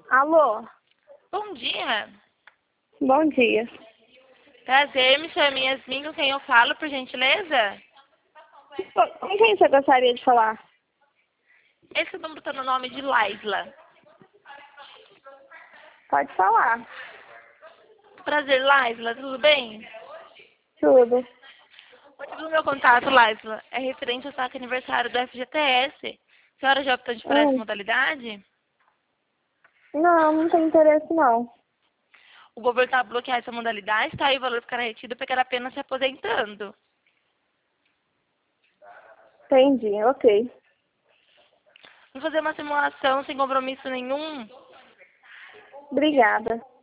Alô? Bom dia. Bom dia. Prazer, me chamo Yasmin, com quem eu falo, por gentileza? Com quem você gostaria de falar? Esse número tá no nome de Laisla. Pode falar. Prazer, Laisla, tudo bem? Tudo. O motivo do meu contato, Laisla, é referente ao saque aniversário do FGTS. A senhora já optou por essa modalidade? Não, não tem interesse não. O governo está a bloquear essa modalidade, tá? E o valor ficará retido para ficar apenas se aposentando. Entendi, ok. Vou fazer uma simulação sem compromisso nenhum. Obrigada.